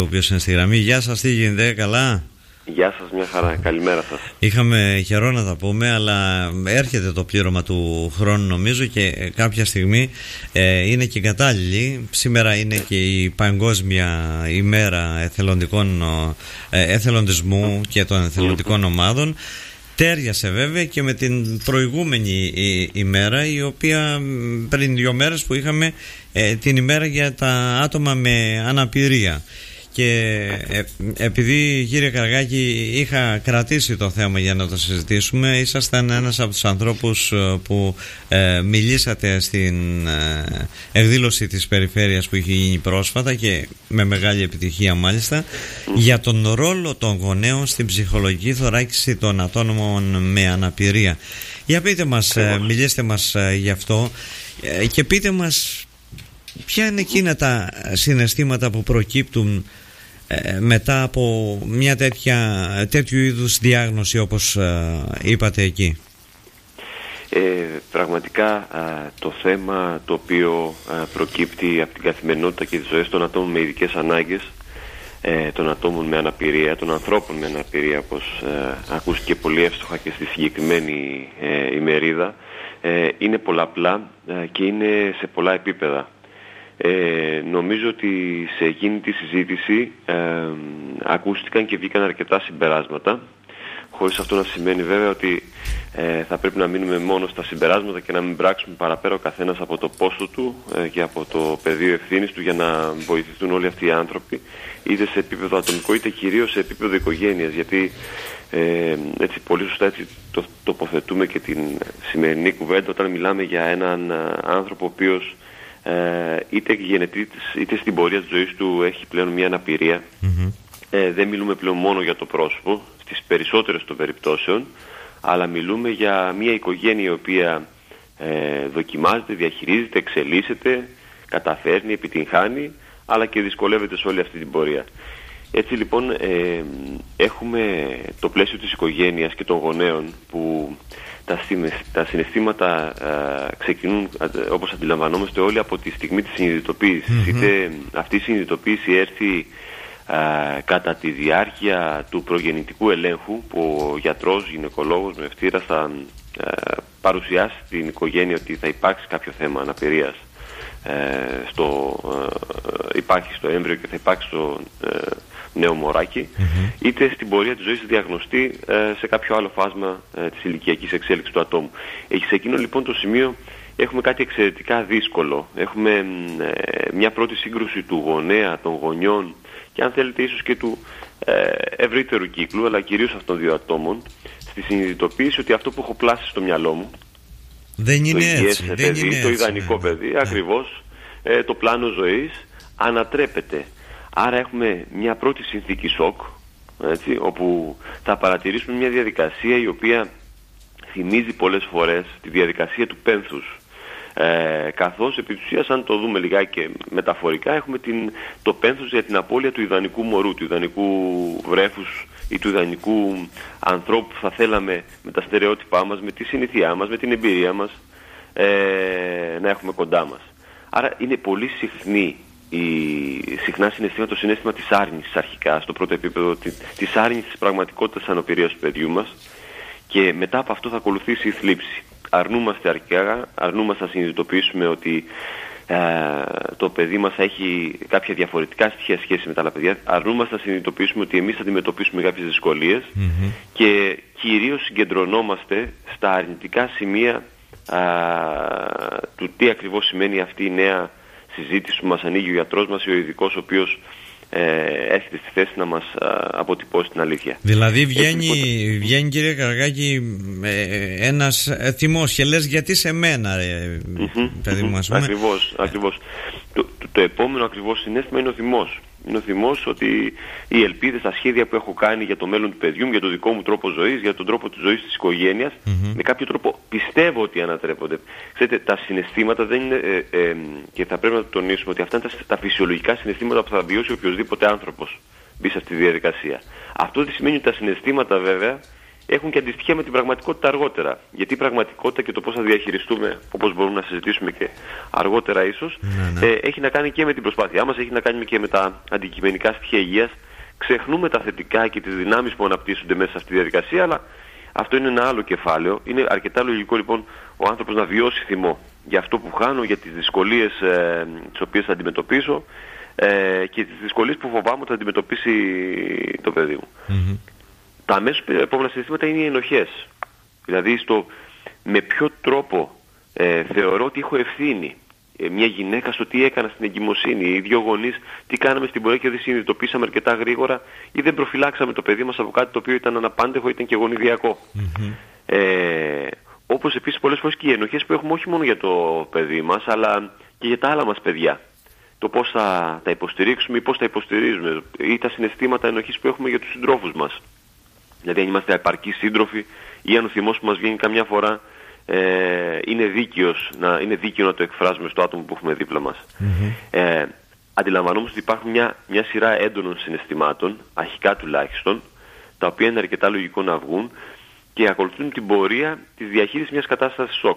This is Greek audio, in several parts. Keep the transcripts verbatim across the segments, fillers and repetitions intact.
ο οποίος είναι στη γραμμή. Γεια σας, τι γίνεται, καλά? Γεια σας, μια χαρά, καλημέρα σας. Είχαμε καιρό να τα πούμε, αλλά έρχεται το πλήρωμα του χρόνου νομίζω και κάποια στιγμή ε, είναι και κατάλληλη. Σήμερα είναι και η Παγκόσμια ημέρα εθελοντικών, ε, εθελοντισμού και των εθελοντικών ομάδων. Τέριασε βέβαια και με την προηγούμενη ημέρα, η οποία πριν δύο μέρες που είχαμε ε, την ημέρα για τα άτομα με αναπηρία. Και ε, επειδή, κύριε Καραγάκη, είχα κρατήσει το θέμα για να το συζητήσουμε, ήσασταν ένας από τους ανθρώπους που ε, μιλήσατε στην ε, εκδήλωση της περιφέρειας που είχε γίνει πρόσφατα και με μεγάλη επιτυχία μάλιστα, για τον ρόλο των γονέων στην ψυχολογική θωράκιση των ατόμων με αναπηρία. Για πείτε μας, ε, μιλήστε μας ε, γι' αυτό ε, και πείτε μας ποια είναι εκείνα τα συναισθήματα που προκύπτουν ε, μετά από μια τέτοια, τέτοιου είδους διάγνωση όπως ε, είπατε εκεί. Ε, πραγματικά α, το θέμα το οποίο α, προκύπτει από την καθημερινότητα και τις ζωές των ατόμων με ειδικές ανάγκες, ε, των ατόμων με αναπηρία, των ανθρώπων με αναπηρία, όπως ε, ακούστηκε πολύ εύστοχα και στη συγκεκριμένη ε, ημερίδα, ε, είναι πολλαπλά ε, και είναι σε πολλά επίπεδα. Ε, νομίζω ότι σε εκείνη τη συζήτηση ε, ακούστηκαν και βγήκαν αρκετά συμπεράσματα, χωρίς αυτό να σημαίνει βέβαια ότι ε, θα πρέπει να μείνουμε μόνο στα συμπεράσματα και να μην πράξουμε παραπέρα ο καθένας από το πόστο του ε, και από το πεδίο ευθύνης του για να βοηθηθούν όλοι αυτοί οι άνθρωποι, είτε σε επίπεδο ατομικό είτε κυρίως σε επίπεδο οικογένειας, γιατί ε, έτσι πολύ σωστά έτσι το, τοποθετούμε και την σημερινή κουβέντα όταν μιλάμε για έναν άνθρωπο ο οποίος Ε, είτε γενετήτης είτε στην πορεία της ζωής του έχει πλέον μια αναπηρία. Mm-hmm. ε, δεν μιλούμε πλέον μόνο για το πρόσωπο στις περισσότερες των περιπτώσεων, αλλά μιλούμε για μια οικογένεια η οποία ε, δοκιμάζεται, διαχειρίζεται, εξελίσσεται, καταφέρνει, επιτυγχάνει, αλλά και δυσκολεύεται σε όλη αυτή την πορεία. Έτσι λοιπόν ε, έχουμε το πλαίσιο της οικογένειας και των γονέων που τα συναισθήματα α, ξεκινούν α, όπως αντιλαμβανόμαστε όλοι από τη στιγμή της συνειδητοποίησης. Mm-hmm. Είτε αυτή η συνειδητοποίηση έρθει α, κατά τη διάρκεια του προγεννητικού ελέγχου που ο γιατρός, γυναικολόγος, νοευτήρας θα α, παρουσιάσει στην οικογένεια ότι θα υπάρξει κάποιο θέμα αναπηρίας. Ε, στο, ε, υπάρχει στο έμβριο και θα υπάρξει στο ε, νέο μωράκι, mm-hmm. είτε στην πορεία της ζωής διαγνωστεί ε, σε κάποιο άλλο φάσμα ε, της ηλικιακής εξέλιξης του ατόμου. Έχει σε εκείνο λοιπόν το σημείο έχουμε κάτι εξαιρετικά δύσκολο. Έχουμε ε, μια πρώτη σύγκρουση του γονέα, των γονιών και αν θέλετε ίσως και του ε, ευρύτερου κύκλου, αλλά κυρίως αυτών των δύο ατόμων, στη συνειδητοποίηση ότι αυτό που έχω πλάσει στο μυαλό μου, δεν είναι το έτσι, δεν παιδί, είναι το έτσι, ιδανικό ναι, παιδί, ναι. ακριβώς ε, το πλάνο ζωής ανατρέπεται. Άρα έχουμε μια πρώτη συνθήκη σοκ, έτσι, όπου θα παρατηρήσουμε μια διαδικασία η οποία θυμίζει πολλές φορές τη διαδικασία του πένθους. Ε, καθώς επί της ουσίας, αν το δούμε λιγάκι και μεταφορικά, έχουμε την, το πένθος για την απώλεια του ιδανικού μωρού, του ιδανικού βρέφους ή του ιδανικού ανθρώπου που θα θέλαμε με τα στερεότυπά μας, με τη συνηθιά μας, με την εμπειρία μας ε, να έχουμε κοντά μας. Άρα είναι πολύ συχνή η συχνά συναισθήματα, το συναίσθημα της άρνησης αρχικά, στο πρώτο επίπεδο, της άρνησης της πραγματικότητας της αναπηρίας του παιδιού μας, και μετά από αυτό θα ακολουθήσει η θλίψη. Αρνούμαστε αρχικά, αρνούμαστε να συνειδητοποιήσουμε ότι ε, το παιδί μας έχει κάποια διαφορετικά στοιχεία σχέση με τα άλλα παιδιά. Αρνούμαστε να συνειδητοποιήσουμε ότι εμείς θα αντιμετωπίσουμε κάποιες δυσκολίες mm-hmm. και κυρίως συγκεντρωνόμαστε στα αρνητικά σημεία α, του τι ακριβώς σημαίνει αυτή η νέα συζήτηση που μας ανοίγει ο γιατρός μας ή ο ειδικός ο οποίος ε, έρχεται στη θέση να μας α, αποτυπώσει την αλήθεια. Δηλαδή βγαίνει, Έτσι, βγαίνει κύριε Καραγάκη ε, ένας θυμός και λες γιατί σε μένα ρε, mm-hmm, παιδί μου, ας πούμε. Ακριβώς, ακριβώς. Το, το, το επόμενο ακριβώς συναίσθημα είναι ο θυμός. Είναι ο θυμός ότι οι ελπίδες, τα σχέδια που έχω κάνει για το μέλλον του παιδιού μου, για τον δικό μου τρόπο ζωής, για τον τρόπο της ζωής της οικογένειας, mm-hmm. με κάποιο τρόπο πιστεύω ότι ανατρέπονται. Ξέρετε, τα συναισθήματα δεν είναι, ε, ε, και θα πρέπει να το τονίσουμε, ότι αυτά είναι τα, τα φυσιολογικά συναισθήματα που θα βιώσει οποιοδήποτε άνθρωπος μπει σε αυτή τη διαδικασία. Αυτό δεν σημαίνει ότι τα συναισθήματα βέβαια έχουν και αντιστοιχεία με την πραγματικότητα αργότερα. Γιατί η πραγματικότητα και το πώς θα διαχειριστούμε, όπως μπορούμε να συζητήσουμε και αργότερα ίσως, ναι, ναι. Ε, έχει να κάνει και με την προσπάθειά μας, έχει να κάνει και με τα αντικειμενικά στοιχεία υγείας. Ξεχνούμε τα θετικά και τις δυνάμεις που αναπτύσσονται μέσα σε αυτή τη διαδικασία, αλλά αυτό είναι ένα άλλο κεφάλαιο. Είναι αρκετά λογικό λοιπόν ο άνθρωπος να βιώσει θυμό για αυτό που χάνω, για τις δυσκολίες ε, τις οποίες θα αντιμετωπίσω ε, και τις δυσκολίες που φοβάμαι ότι θα αντιμετωπίσει το παιδί μου. Mm-hmm. Τα αμέσως επόμενα συναισθήματα είναι οι ενοχές. Δηλαδή στο με ποιο τρόπο ε, θεωρώ ότι έχω ευθύνη. Ε, μια γυναίκα στο τι έκανα στην εγκυμοσύνη, οι δύο γονείς τι κάναμε στην πορεία και δεν συνειδητοποίησαμε αρκετά γρήγορα ή δεν προφυλάξαμε το παιδί μας από κάτι το οποίο ήταν αναπάντεχο, ήταν και γονιδιακό. Mm-hmm. Ε, όπως επίσης πολλές φορές και οι ενοχές που έχουμε όχι μόνο για το παιδί μας αλλά και για τα άλλα μας παιδιά. Το πώς θα τα υποστηρίξουμε ή πώς τα υποστηρίζουμε ή τα συναισθήματα ενοχής που έχουμε για τους συντρόφους μας. Δηλαδή αν είμαστε επαρκείς σύντροφοι ή αν ο θυμός που μας βγαίνει καμιά φορά ε, είναι, δίκαιος, να, είναι δίκαιο να το εκφράζουμε στο άτομο που έχουμε δίπλα μας. Mm-hmm. Ε, αντιλαμβανόμαστε ότι υπάρχουν μια, μια σειρά έντονων συναισθημάτων, αρχικά τουλάχιστον, τα οποία είναι αρκετά λογικό να βγουν και ακολουθούν την πορεία της διαχείρισης μιας κατάστασης σοκ.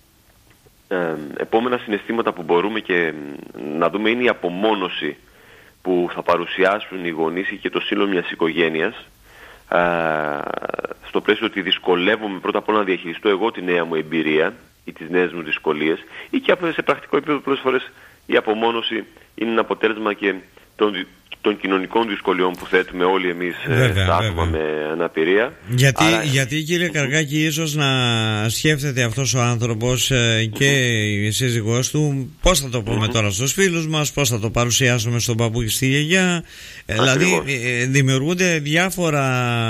Ε, επόμενα συναισθήματα που μπορούμε και να δούμε είναι η απομόνωση που θα παρουσιάσουν οι γονείς και το σύνολο μιας οικογένειας, ε, στο πλαίσιο ότι δυσκολεύομαι πρώτα απ' όλα να διαχειριστώ εγώ τη νέα μου εμπειρία ή τις νέες μου δυσκολίες, ή και σε πρακτικό επίπεδο πολλές φορές η απομόνωση είναι ένα αποτέλεσμα και των, των κοινωνικών δυσκολιών που θέτουμε όλοι εμείς στα άτομα με αναπηρία. Γιατί, Άρα... γιατί κύριε Καρκάκη, ίσως να σκέφτεται αυτός ο άνθρωπος και η σύζυγός του πώς θα το πούμε mm-hmm. τώρα στους φίλους μας, πώς θα το παρουσιάσουμε στον παππού και στη γιαγιά. Δηλαδή δημιουργούνται διάφορα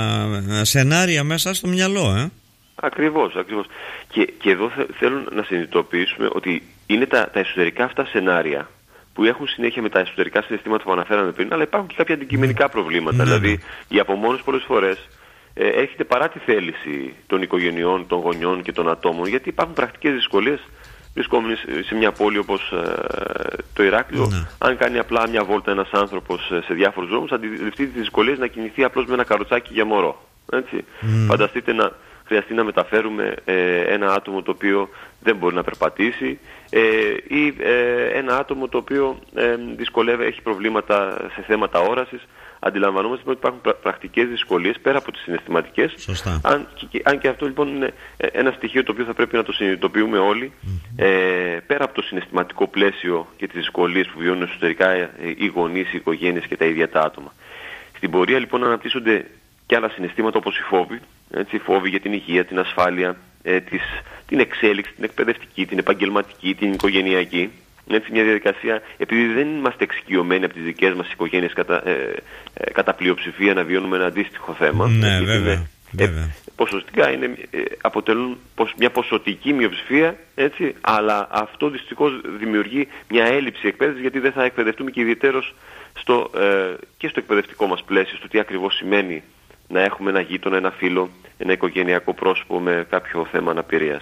σενάρια μέσα στο μυαλό. Ε? Ακριβώς, ακριβώς. Και, και εδώ θε, θέλω να συνειδητοποιήσουμε ότι είναι τα, τα εσωτερικά αυτά σενάρια που έχουν συνέχεια με τα εσωτερικά συναισθήματα που αναφέραμε πριν, αλλά υπάρχουν και κάποια αντικειμενικά προβλήματα. Mm-hmm. Δηλαδή, η απομόνωση πολλές φορές ε, έρχεται παρά τη θέληση των οικογενειών, των γονιών και των ατόμων, γιατί υπάρχουν πρακτικές δυσκολίες. Βρισκόμενοι σε μια πόλη όπως ε, το Ηράκλειο, mm-hmm. αν κάνει απλά μια βόλτα ένας άνθρωπος σε διάφορους δρόμους, αντιληφθεί τις δυσκολίες να κινηθεί απλώς με ένα καροτσάκι για μωρό. Έτσι. Mm-hmm. Φανταστείτε να χρειαστεί να μεταφέρουμε ε, ένα άτομο το οποίο δεν μπορεί να περπατήσει ε, ή ε, ένα άτομο το οποίο ε, δυσκολεύει, έχει προβλήματα σε θέματα όρασης. Αντιλαμβανόμαστε ότι υπάρχουν πρα, πρακτικές δυσκολίες πέρα από τις συναισθηματικές. Αν και, αν και αυτό λοιπόν είναι ένα στοιχείο το οποίο θα πρέπει να το συνειδητοποιούμε όλοι, mm-hmm. ε, πέρα από το συναισθηματικό πλαίσιο και τις δυσκολίες που βιώνουν εσωτερικά ε, οι γονείς, οι οικογένειες και τα ίδια τα άτομα. Στην πορεία λοιπόν αναπτύσσονται και άλλα συναισθήματα όπως οι φόβοι, έτσι, φόβοι για την υγεία, την ασφάλεια, ε, της, την εξέλιξη, την εκπαιδευτική, την επαγγελματική, την οικογενειακή. Έτσι, μια διαδικασία, επειδή δεν είμαστε εξοικειωμένοι από τις δικές μας οικογένειες κατά, ε, ε, κατά πλειοψηφία να βιώνουμε ένα αντίστοιχο θέμα. Ναι, βέβαια. Είναι, βέβαια. Ε, ποσοστικά είναι, ε, αποτελούν μια ποσοτική μειοψηφία, έτσι, αλλά αυτό δυστυχώς δημιουργεί μια έλλειψη εκπαίδευσης, γιατί δεν θα εκπαιδευτούμε και ιδιαιτέρως στο, ε, και στο εκπαιδευτικό μας πλαίσιο, στο τι ακριβώς σημαίνει να έχουμε ένα γείτονα, ένα φίλο, ένα οικογενειακό πρόσωπο με κάποιο θέμα αναπηρίας.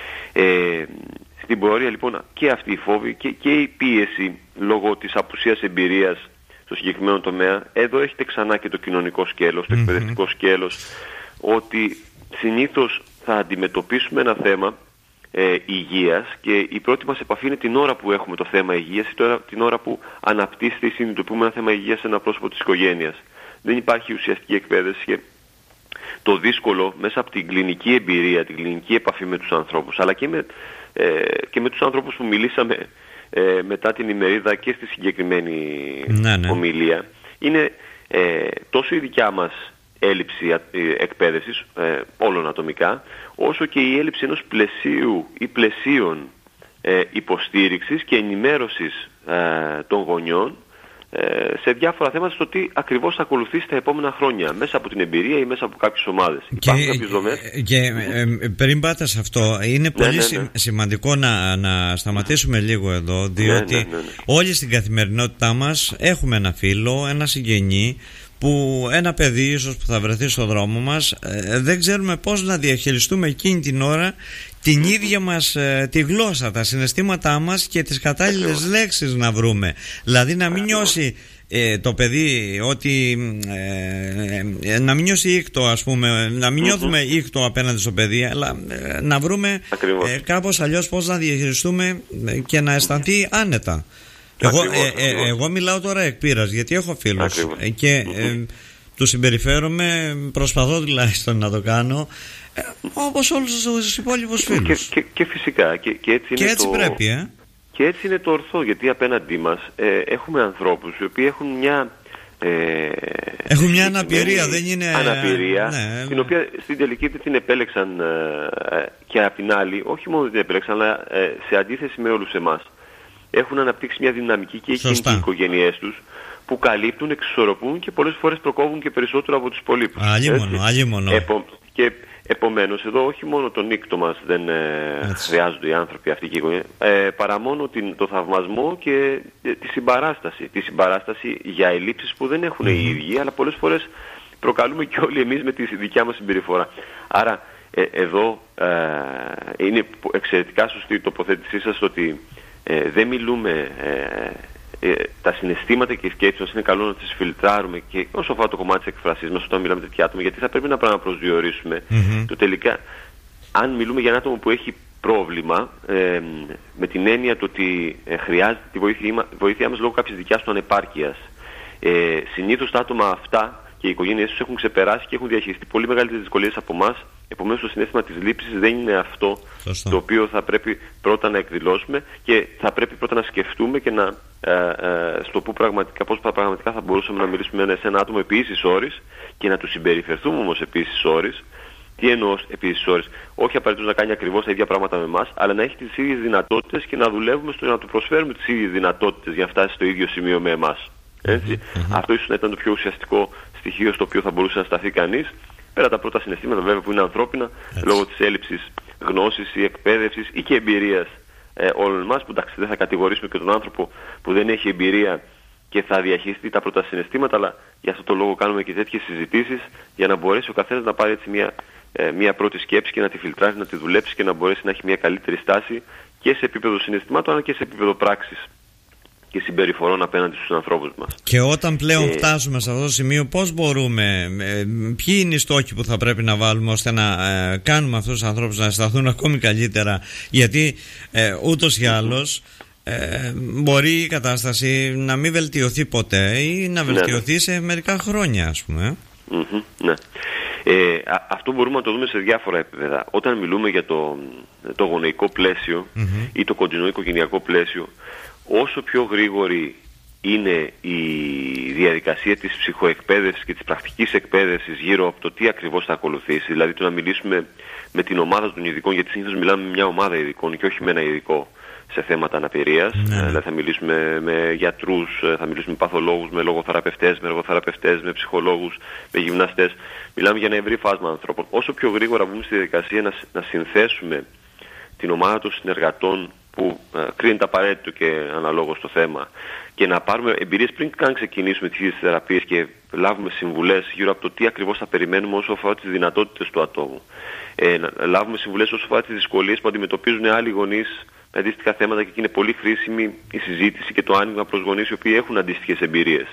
Ε, στην πορεία λοιπόν και αυτή η φόβη και, και η πίεση λόγω της απουσίας εμπειρίας στο συγκεκριμένο τομέα, εδώ έχετε ξανά και το κοινωνικό σκέλος, το mm-hmm. εκπαιδευτικό σκέλος, ότι συνήθως θα αντιμετωπίσουμε ένα θέμα ε, υγείας και η πρώτη μας επαφή είναι την ώρα που έχουμε το θέμα υγείας ή τώρα, την ώρα που αναπτύσσεται ή συνειδητοποιούμε ένα θέμα υγείας σε ένα πρόσωπο της οικογένειας. Δεν υπάρχει ουσιαστική εκπαίδευση και το δύσκολο μέσα από την κλινική εμπειρία, την κλινική επαφή με τους ανθρώπους, αλλά και με, ε, και με τους ανθρώπους που μιλήσαμε ε, μετά την ημερίδα και στη συγκεκριμένη ναι, ναι. ομιλία, είναι ε, τόσο η δικιά μας έλλειψη εκπαίδευσης, ε, όλων ατομικά, όσο και η έλλειψη ενός πλαισίου ή πλαισίων ε, υποστήριξης και ενημέρωσης ε, των γονιών σε διάφορα θέματα στο τι ακριβώς θα ακολουθήσει τα επόμενα χρόνια μέσα από την εμπειρία ή μέσα από κάποιες ομάδες. Και, και ε, πριν πάτε σε αυτό, είναι πολύ ναι, ναι, ναι. σημαντικό να, να σταματήσουμε λίγο εδώ, διότι ναι, ναι, ναι, ναι. όλοι στην καθημερινότητά μας έχουμε ένα φίλο, ένα συγγενή, που ένα παιδί ίσως που θα βρεθεί στον δρόμο μας, ε, δεν ξέρουμε πώς να διαχειριστούμε εκείνη την ώρα την ίδια μας ε, τη γλώσσα, τα συναισθήματά μας και τις κατάλληλες λέξεις να βρούμε. Δηλαδή να μην νιώσει ε, το παιδί ότι ε, ε, να μην νιώσει ήκτο, ας πούμε, να μην νιώθουμε ήκτο απέναντι στο παιδί, αλλά ε, να βρούμε ε, κάπως αλλιώς πώς να διαχειριστούμε και να αισθανθεί άνετα. Εγώ, Ακριβώς, ε, ε, εγώ μιλάω τώρα εκ πείρας, γιατί έχω φίλους ε, και ε, τους συμπεριφέρομαι, προσπαθώ τουλάχιστον να το κάνω ε, όπως όλους τους υπόλοιπους φίλους. Και, και, και φυσικά και, και έτσι, και είναι έτσι το... πρέπει ε. Και έτσι είναι το ορθό, γιατί απέναντί μας ε, έχουμε ανθρώπους οι οποίοι έχουν μια... Ε, έχουν μια αναπηρία, δεν είναι... Αναπηρία, ναι, την οποία στην τελική την επέλεξαν ε, και απ' την άλλη, όχι μόνο την επέλεξαν, αλλά ε, σε αντίθεση με όλους εμάς, έχουν αναπτύξει μια δυναμική και εκείνοι και οι οικογένειές τους, που καλύπτουν, εξισορροπούν και πολλές φορές προκόβουν και περισσότερο από τους υπολείπους. Αλλήμονο, αλλήμονο. Επο, και επομένως εδώ όχι μόνο τον νύκτο μας δεν ε, χρειάζονται οι άνθρωποι αυτοί και οι οικογένειες, ε, παρά μόνο την, το θαυμασμό και ε, τη συμπαράσταση. Τη συμπαράσταση για ελλείψεις που δεν έχουν mm-hmm. οι ίδιοι, αλλά πολλές φορές προκαλούμε και όλοι εμείς με τη δικιά μας συμπεριφορά. Άρα ε, εδώ ε, είναι εξαιρετικά σωστή η τοποθέτησή σας ότι ε, δεν μιλούμε... Ε, Ε, τα συναισθήματα και οι σκέψεις μας είναι καλό να τις φιλτράρουμε και όσο αφορά το κομμάτι της εκφρασής μας όταν μιλάμε με τέτοια άτομα, γιατί θα πρέπει να προσδιορίσουμε mm-hmm. το τελικά αν μιλούμε για ένα άτομο που έχει πρόβλημα ε, με την έννοια του ότι ε, χρειάζεται τη βοήθεια, βοήθειά μας λόγω κάποιας δικιάς του ανεπάρκειας. Ε, συνήθως τα άτομα αυτά και οι οικογένειές τους έχουν ξεπεράσει και έχουν διαχειριστεί πολύ μεγαλύτερες δυσκολίες από εμάς. Επομένως το συναίσθημα της λήψης δεν είναι αυτό Σωστό. Το οποίο θα πρέπει πρώτα να εκδηλώσουμε και θα πρέπει πρώτα να σκεφτούμε και να ε, ε, στο που πραγματικά, πώς πραγματικά θα μπορούσαμε να μιλήσουμε σε ένα άτομο επί ίσης όρης και να του συμπεριφερθούμε όμως επί ίσης όρης. Τι εννοώ επί ίσης όρης? Όχι απαραίτητος να κάνει ακριβώς τα ίδια πράγματα με εμάς, αλλά να έχει τις ίδιες δυνατότητες και να δουλεύουμε στο να του προσφέρουμε τις ίδιες δυνατότητες για να φτάσει στο ίδιο σημείο με εμάς. Έτσι. Mm-hmm. Αυτό ίσως να ήταν το πιο ουσιαστικό στοιχείο στο οποίο θα μπορούσε να σταθεί κανείς. Πέρα τα πρώτα συναισθήματα βέβαια που είναι ανθρώπινα, έτσι, λόγω της έλλειψης γνώσης ή εκπαίδευσης ή και εμπειρίας ε, όλων εμάς, που εντάξει δεν θα κατηγορήσουμε και τον άνθρωπο που δεν έχει εμπειρία και θα διαχειριστεί τα πρώτα συναισθήματα, αλλά για αυτό το λόγο κάνουμε και τέτοιες συζητήσεις για να μπορέσει ο καθένας να πάρει έτσι μια, ε, μια πρώτη σκέψη και να τη φιλτράσει, να τη δουλέψει και να μπορέσει να έχει μια καλύτερη στάση και σε επίπεδο συναισθημάτων αλλά και σε επίπεδο πράξης και συμπεριφορών απέναντι στους ανθρώπους μας. Και όταν πλέον ε... φτάσουμε σε αυτό το σημείο, πώς μπορούμε, ε, ποιοι είναι οι στόχοι που θα πρέπει να βάλουμε ώστε να ε, κάνουμε αυτούς τους ανθρώπους να αισθανθούν ακόμη καλύτερα, γιατί ε, ούτως ή άλλως ε, μπορεί η κατάσταση να μην βελτιωθεί ποτέ ή να βελτιωθεί ναι, ναι. σε μερικά χρόνια, ας πούμε. Mm-hmm, ναι. Ε, α, αυτό μπορούμε να το δούμε σε διάφορα επίπεδα. Όταν μιλούμε για το, το γονεϊκό πλαίσιο mm-hmm. ή το κοντινό οικογενειακό πλαίσιο, όσο πιο γρήγορη είναι η διαδικασία της ψυχοεκπαίδευσης και της πρακτικής εκπαίδευσης γύρω από το τι ακριβώς θα ακολουθήσει, δηλαδή το να μιλήσουμε με την ομάδα των ειδικών, γιατί συνήθως μιλάμε με μια ομάδα ειδικών και όχι με ένα ειδικό σε θέματα αναπηρίας, ναι. δηλαδή θα μιλήσουμε με γιατρούς, θα μιλήσουμε με παθολόγους, με λογοθεραπευτές, με εργοθεραπευτές, με ψυχολόγους, με γυμναστές. Μιλάμε για ένα ευρύ φάσμα ανθρώπων. Όσο πιο γρήγορα βγούμε στη διαδικασία να, να συνθέσουμε την ομάδα των συνεργατών που ε, κρίνεται απαραίτητο και αναλόγως στο θέμα και να πάρουμε εμπειρίες πριν καν ξεκινήσουμε τις θεραπείες και λάβουμε συμβουλές γύρω από το τι ακριβώς θα περιμένουμε όσο αφορά τις δυνατότητες του ατόμου. Ε, να λάβουμε συμβουλές όσο αφορά τις δυσκολίες που αντιμετωπίζουν άλλοι γονείς με αντίστοιχα θέματα και εκεί είναι πολύ χρήσιμη η συζήτηση και το άνοιγμα προς γονείς οι οποίοι έχουν αντίστοιχες εμπειρίες.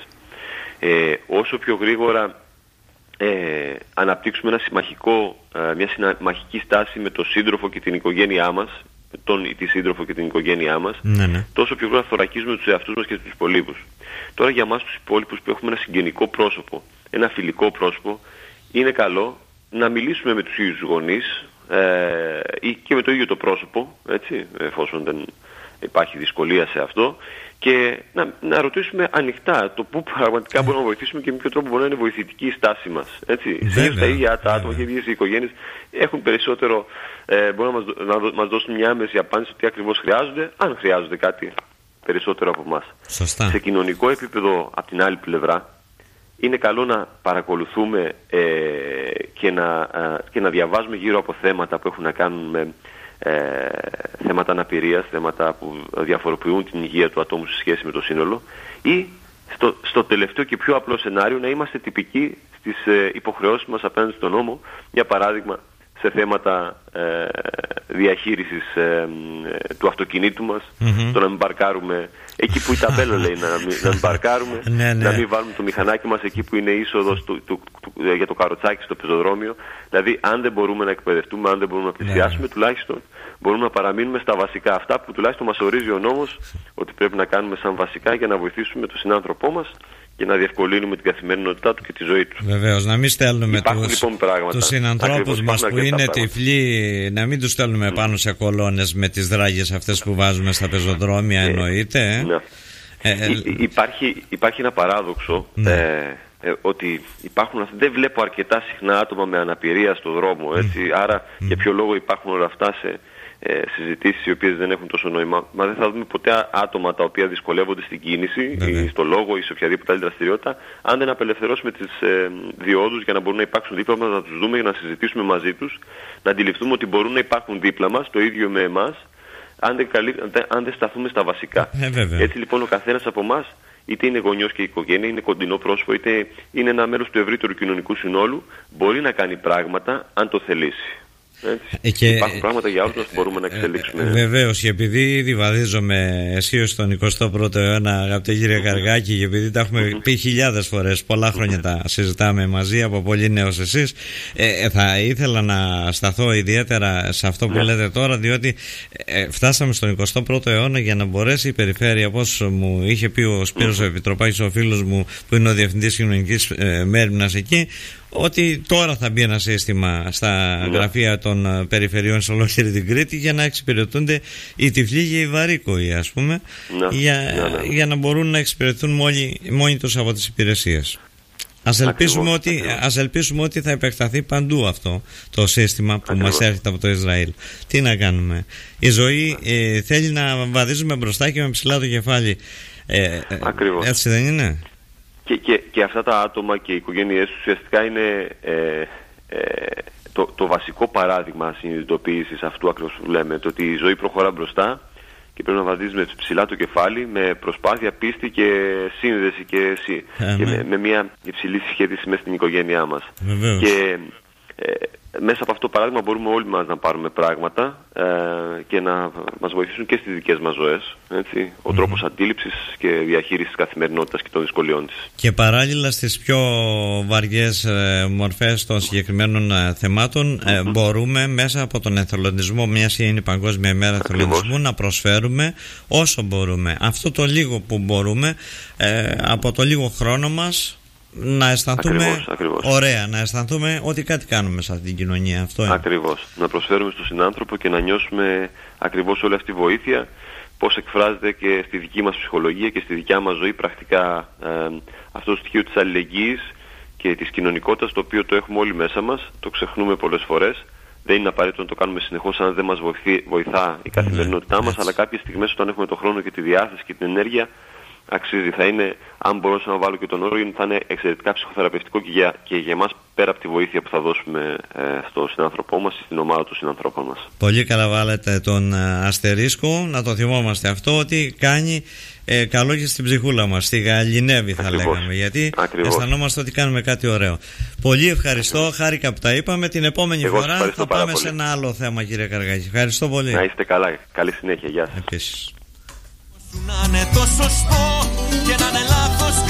Ε, όσο πιο γρήγορα ε, αναπτύξουμε ένα συμμαχικό, ε, μια συμμαχική στάση με τον σύντροφο και την οικογένειά μας, τον ή τη σύντροφο και την οικογένειά μας, ναι, ναι. τόσο πιο γρήγορα θωρακίζουμε τους εαυτούς μας και τους υπολείπους. Τώρα για εμάς τους υπόλοιπους που έχουμε ένα συγγενικό πρόσωπο, ένα φιλικό πρόσωπο, είναι καλό να μιλήσουμε με τους ίδιους γονείς ε, ή και με το ίδιο το πρόσωπο, έτσι, εφόσον δεν υπάρχει δυσκολία σε αυτό, και να, να ρωτήσουμε ανοιχτά το πού πραγματικά μπορούμε να βοηθήσουμε και με ποιο τρόπο μπορεί να είναι βοηθητική η στάση μας. Έτσι. Συνήθως τα ίδια τα άτομα και οι ίδιες οι οικογένειες έχουν περισσότερο, ε, μπορούν να μας, να μας δώσουν μια άμεση απάντηση τι ακριβώς χρειάζονται, αν χρειάζονται κάτι περισσότερο από εμάς. Σε κοινωνικό επίπεδο, από την άλλη πλευρά, είναι καλό να παρακολουθούμε ε, και, να, ε, και να διαβάζουμε γύρω από θέματα που έχουν να κάνουν με ε, θέματα αναπηρίας, θέματα που διαφοροποιούν την υγεία του ατόμου σε σχέση με το σύνολο, ή στο, στο τελευταίο και πιο απλό σενάριο να είμαστε τυπικοί στις ε, υποχρεώσεις μας απέναντι στον νόμο. Για παράδειγμα, σε θέματα ε, διαχείρισης ε, ε, του αυτοκινήτου μας, mm-hmm. το να μην παρκάρουμε εκεί που η ταμπέλα λέει να μην, να μην παρκάρουμε, ναι, ναι. να μην βάλουμε το μηχανάκι μας εκεί που είναι είσοδος του, του, του, του, για το καροτσάκι στο πεζοδρόμιο. Δηλαδή, αν δεν μπορούμε να εκπαιδευτούμε, αν δεν μπορούμε να πλησιάσουμε, ναι. τουλάχιστον μπορούμε να παραμείνουμε στα βασικά, αυτά που τουλάχιστον μας ορίζει ο νόμος ότι πρέπει να κάνουμε σαν βασικά για να βοηθήσουμε τον συνάνθρωπό μας και να διευκολύνουμε την καθημερινότητά του και τη ζωή του. Βεβαίως, να μην στέλνουμε τους, λοιπόν τους συνανθρώπους μας που είναι τυφλοί, να μην τους στέλνουμε mm. πάνω σε κολόνες με τις δράγες αυτές που βάζουμε στα πεζοδρόμια, εννοείται. Ε? Ναι. Ε, ε, υπάρχει, υπάρχει ένα παράδοξο, ναι. ε, ε, ότι υπάρχουν, δεν βλέπω αρκετά συχνά άτομα με αναπηρία στο δρόμο, έτσι, mm. άρα mm. για ποιο λόγο υπάρχουν όλα αυτά σε Ε, συζητήσεις οι οποίες δεν έχουν τόσο νόημα. Μα δεν θα δούμε ποτέ άτομα τα οποία δυσκολεύονται στην κίνηση ή στο λόγο ή σε οποιαδήποτε άλλη δραστηριότητα, αν δεν απελευθερώσουμε τις ε, διόδους για να μπορούν να υπάρξουν δίπλα μας, να τους δούμε για να συζητήσουμε μαζί τους, να αντιληφθούμε ότι μπορούν να υπάρχουν δίπλα μας, το ίδιο με εμάς, αν δεν, καλύ... αν δεν σταθούμε στα βασικά. Ε, Έτσι λοιπόν ο καθένας από εμάς, είτε είναι γονιός και οικογένεια, είναι κοντινό πρόσωπο, είτε είναι ένα μέρος του ευρύτερου κοινωνικού συνόλου, μπορεί να κάνει πράγματα αν το θελήσει. Έτσι. Και υπάρχουν πράγματα για όλους που μπορούμε να εξελίξουμε. Βεβαίως, και επειδή ήδη βαδίζομαι αισίως στον εικοστό πρώτο αιώνα, αγαπητέ κύριε Καργάκη, και επειδή τα έχουμε πει χιλιάδες φορές, πολλά χρόνια τα συζητάμε μαζί, από πολύ νέος εσείς, ε, θα ήθελα να σταθώ ιδιαίτερα σε αυτό που ναι. λέτε τώρα, διότι ε, φτάσαμε στον εικοστό πρώτο αιώνα για να μπορέσει η περιφέρεια, όπως μου είχε πει ο Σπύρος mm-hmm. Επιτροπάκης, ο φίλος μου που είναι ο Διευθυντής Κοινωνικής ε, Μέριμνας εκεί, ότι τώρα θα μπει ένα σύστημα στα ναι. γραφεία των περιφερειών σε ολόκληρη την Κρήτη για να εξυπηρετούνται οι τυφλοί και οι βαρύκοοι, ας πούμε, ναι. Για, ναι, ναι. για να μπορούν να εξυπηρετούν μόνοι, μόνοι τους από τις υπηρεσίες. Ας ελπίσουμε, ότι, ας ελπίσουμε ότι θα επεκταθεί παντού αυτό το σύστημα που ακριβώς. μας έρχεται από το Ισραήλ. Τι να κάνουμε. Η ζωή ε, θέλει να βαδίζουμε μπροστά και με ψηλά το κεφάλι. Ε, ακριβώς. Έτσι δεν είναι? Και, και, και αυτά τα άτομα και οι οικογένειές τους ουσιαστικά είναι ε, ε, το, το βασικό παράδειγμα συνειδητοποίησης αυτού ακριβώς που λέμε, το ότι η ζωή προχωρά μπροστά και πρέπει να βαδίζουμε ψηλά το κεφάλι με προσπάθεια, πίστη και σύνδεση και, ε, και με, με μια υψηλή συσχέτιση μέσα στην οικογένειά μας. Βεβαίως. Και ε, μέσα από αυτό το παράδειγμα μπορούμε όλοι μας να πάρουμε πράγματα ε, και να μας βοηθήσουν και στις δικές μας ζωές, έτσι, ο mm-hmm. τρόπος αντίληψης και διαχείρισης της καθημερινότητας και των δυσκολιών της. Και παράλληλα στις πιο βαριές ε, μορφές των συγκεκριμένων ε, θεμάτων ε, mm-hmm. μπορούμε μέσα από τον εθελοντισμό, μιας και είναι η Παγκόσμια ημέρα εθελοντισμού, να προσφέρουμε όσο μπορούμε, αυτό το λίγο που μπορούμε, ε, από το λίγο χρόνο μας, να αισθανθούμε ακριβώς, ακριβώς. ωραία, να αισθανθούμε ότι κάτι κάνουμε σε αυτή την κοινωνία. Αυτό είναι. Ακριβώς. Να προσφέρουμε στον συνάνθρωπο και να νιώσουμε ακριβώς όλη αυτή τη βοήθεια, πώς εκφράζεται και στη δική μας ψυχολογία και στη δικιά μας ζωή πρακτικά ε, αυτό το στοιχείο της αλληλεγγύης και της κοινωνικότητας, το οποίο το έχουμε όλοι μέσα μας, το ξεχνούμε πολλές φορές. Δεν είναι απαραίτητο να το κάνουμε συνεχώς αν δεν μας βοηθεί, βοηθά η καθημερινότητά mm, μας, αλλά κάποιες στιγμές όταν έχουμε το χρόνο και τη διάθεση και την ενέργεια, αξίζει. Θα είναι, αν μπορούσα να βάλω και τον όρο, θα είναι εξαιρετικά ψυχοθεραπευτικό και για, και για εμάς, πέρα από τη βοήθεια που θα δώσουμε ε, στο συνάνθρωπό μας ή στην ομάδα του συνανθρώπων μας. Πολύ καλά βάλετε τον αστερίσκο, να το θυμόμαστε αυτό, ότι κάνει ε, καλό και στην ψυχούλα μας, στη γαλινεύει θα Ακριβώς. λέγαμε, γιατί Ακριβώς. αισθανόμαστε ότι κάνουμε κάτι ωραίο. Πολύ ευχαριστώ, Ακριβώς. χάρηκα που τα είπαμε. Την επόμενη Εγώ φορά θα πάμε πολύ. σε ένα άλλο θέμα, κύριε Καργάκη. Ευχαριστώ πολύ. Να είστε καλά, καλή συνέχεια, γεια σας. Επίσης. Να είναι το σωστό και να είναι λάθος.